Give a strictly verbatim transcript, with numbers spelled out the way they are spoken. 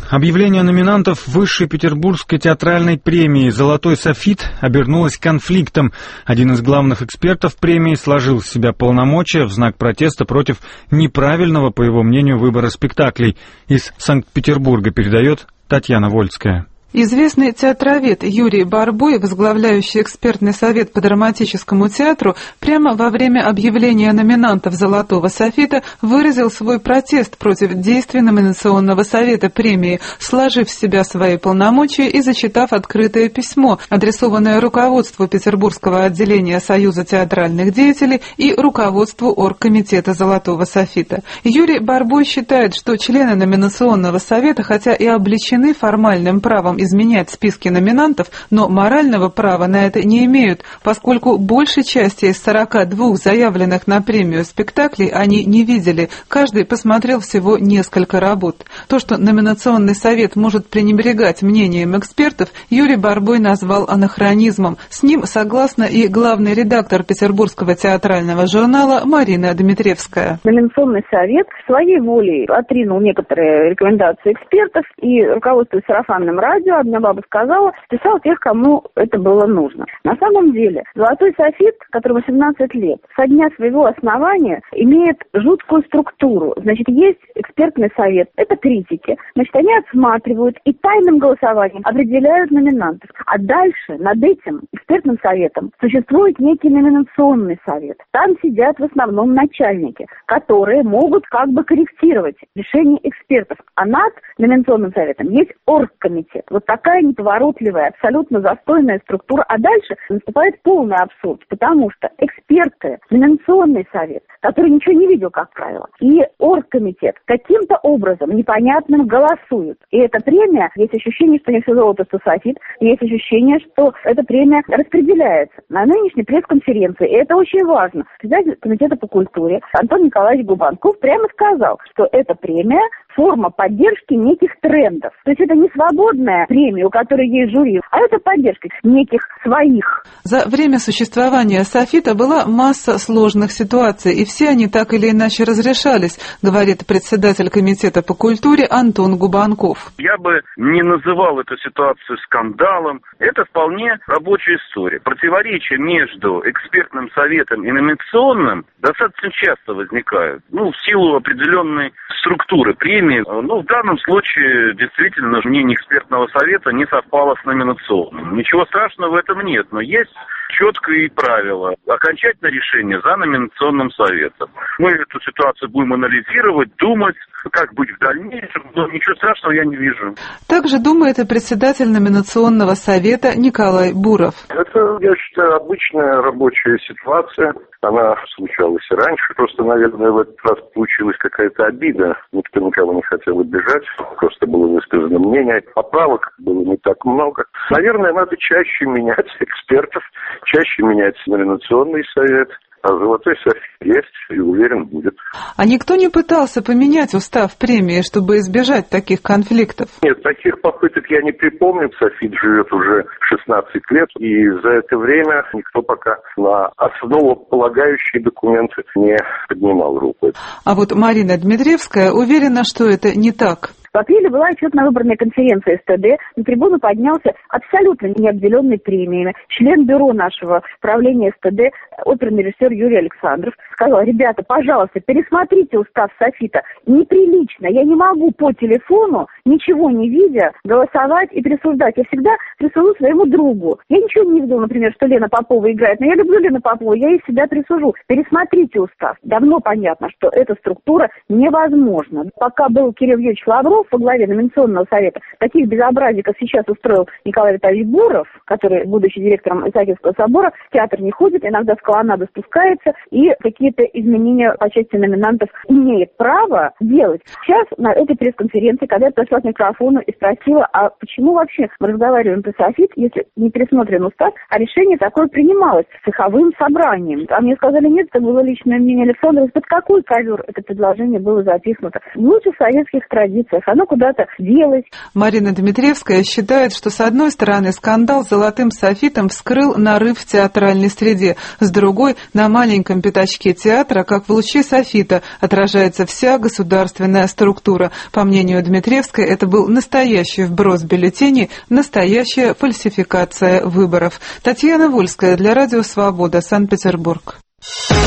Объявление номинантов Высшей Петербургской театральной премии «Золотой софит» обернулось конфликтом. Один из главных экспертов премии сложил с себя полномочия в знак протеста против неправильного, по его мнению, выбора спектаклей. Из Санкт-Петербурга передает Татьяна Вольская. Известный театровед Юрий Барбой, возглавляющий экспертный совет по драматическому театру, прямо во время объявления номинантов «Золотого софита» выразил свой протест против действий номинационного совета премии, сложив с себя свои полномочия и зачитав открытое письмо, адресованное руководству Петербургского отделения Союза театральных деятелей и руководству оргкомитета «Золотого софита». Юрий Барбой считает, что члены номинационного совета, хотя и облечены формальным правом изменять списки номинантов, но морального права на это не имеют, поскольку большей части из сорока двух заявленных на премию спектаклей они не видели, каждый посмотрел всего несколько работ. То, что номинационный совет может пренебрегать мнением экспертов, Юрий Барбой назвал анахронизмом. С ним согласна и главный редактор Петербургского театрального журнала Марина Дмитревская. Номинационный совет своей волей отринул некоторые рекомендации экспертов и, руководствуясь сарафанным радио, одна баба сказала, списал тех, кому это было нужно. На самом деле, «Золотой софит», которому семнадцать лет, со дня своего основания имеет жуткую структуру. Значит, есть экспертный совет, это критики. Значит, они отсматривают и тайным голосованием определяют номинантов. А дальше, над этим экспертным советом, существует некий номинационный совет. Там сидят в основном начальники, которые могут как бы корректировать решения экспертов. А над номинационным советом есть оргкомитет. Вот такая неповоротливая, абсолютно застойная структура. А дальше наступает полный абсурд, потому что эксперты, номинационный совет, который ничего не видел, как правило, и оргкомитет каким-то образом непонятным голосуют. И эта премия, есть ощущение, что не все золото, что софит, есть ощущение, что эта премия распределяется на нынешней пресс-конференции. И это очень важно. Председатель комитета по культуре Антон Николаевич Губанков прямо сказал, что эта премия форма поддержки неких трендов. То есть это не свободная премия, у которой есть жюри, а это поддержка неких своих. За время существования софита была масса сложных ситуаций, и все они так или иначе разрешались, говорит председатель комитета по культуре Антон Губанков. Я бы не называл эту ситуацию скандалом. Это вполне рабочая история. Противоречия между экспертным советом и номинационным достаточно часто возникают. Ну, в силу определенной структуры премии. Ну, в данном случае, действительно, мнение экспертного совета не совпало с номинационным. Ничего страшного в этом нет, но есть четкие правила. Окончательное решение за номинационным советом. Мы эту ситуацию будем анализировать, думать, как быть в дальнейшем, но ничего страшного я не вижу. Также думает и председатель номинационного совета Николай Буров. Это, я считаю, обычная рабочая ситуация. Она случалась и раньше, просто, наверное, в этот раз получилась какая-то обида. Никто никого не хотел обижать, просто было высказано мнение. Поправок было не так много. Наверное, надо чаще менять экспертов, чаще менять номинационный совет. А «Золотой софит» есть и, уверен, будет. А никто не пытался поменять устав премии, чтобы избежать таких конфликтов? Нет, таких попыток я не припомню. «Софит» живет уже шестнадцать лет, и за это время никто пока на основополагающие документы не поднимал руку. А вот Марина Дмитревская уверена, что это не так. В апреле была отчетно-выборная конференция СТД, на трибуну поднялся абсолютно необделенный премиями член бюро нашего правления СТД, оперный режиссер Юрий Александров, сказал: ребята, пожалуйста, пересмотрите устав софита. Неприлично, я не могу по телефону, ничего не видя, голосовать и присуждать. Я всегда присужу своему другу. Я ничего не видел, например, что Лена Попова играет, но я люблю Лену Попову, я ей всегда присужу. Пересмотрите устав. Давно понятно, что эта структура невозможна. Пока был Кирилл Юрьевич Лавров во главе номинационного совета, таких безобразий, как сейчас устроил Николай Витальевич Буров, который, будучи директором Исаакиевского собора, в театр не ходит, иногда с колоннады спускается и какие-то изменения по части номинантов имеет право делать. Сейчас на этой пресс-конференции, когда я подошла к микрофону и спросила, а почему вообще мы разговариваем про софит, если не пересмотрен устав, а решение такое принималось цеховым собранием. А мне сказали, нет, это было личное мнение Александра. Под какой ковер это предложение было записано? В лучших советских традициях. Оно куда-то делось. Марина Дмитревская считает, что с одной стороны скандал с «Золотым софитом» вскрыл нарыв в театральной среде, с другой — на маленьком пятачке театра, как в луче софита, отражается вся государственная структура. По мнению Дмитревской, это был настоящий вброс бюллетеней, настоящая фальсификация выборов. Татьяна Вольская для Радио Свобода, Санкт-Петербург.